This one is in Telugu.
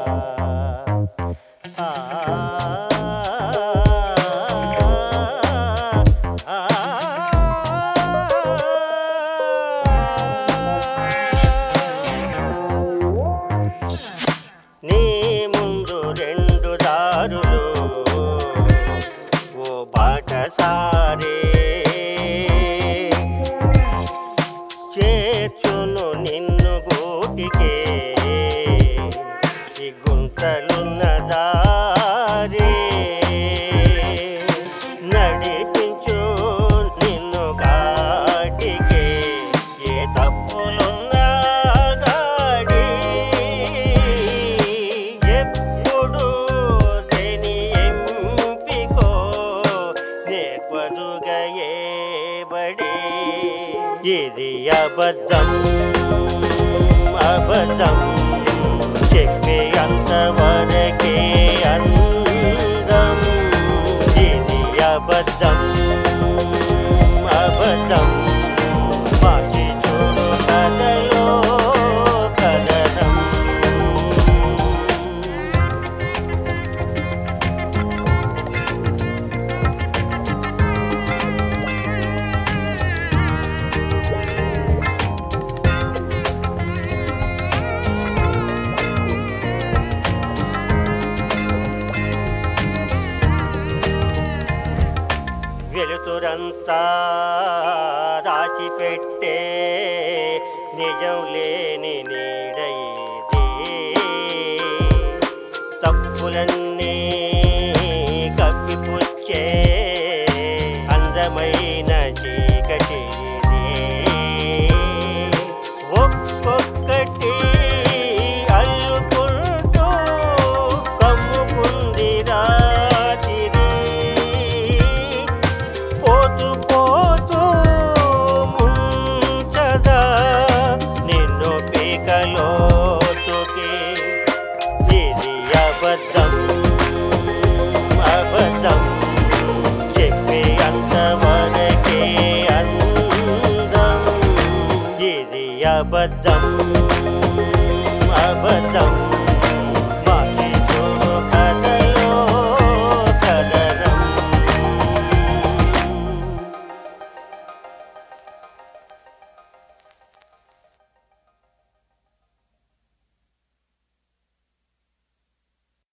ఆ, ఆ, నీ ముందు రెండు దారులు ఓ బాటసారే చేర్చును నిన్ను గూటికే ఈ గుంటలున్న దారే నడిపించు నిన్ను గాటికే ఏ తప్పులున్న గాడి ఎప్పుడు శని ఎంపికో నేర్పదుగా ఏ బడి ఇది అబద్ధం అబద్ధం చెప్పే అంతవరకే అందం ఇది అబద్ధం అబద్ధం మార్చి చూడు కథలో కథనం వెలుతురంతా దాచిపెట్టే నిజం లేని నీడ ఇది తప్పులన్నీ కప్పిపుచ్చే అందమైన చీకటి ఇది ఒక్కొక్కటి అల్లుకుంటూ కమ్ముకుంది రాత్రి పోతూ పోతూ ముంచదా నిన్ను పీకలోతుకి ఇది అబద్ధం అబద్ధం చెప్పే అంతవరకే అందం ఇది అబద్ధం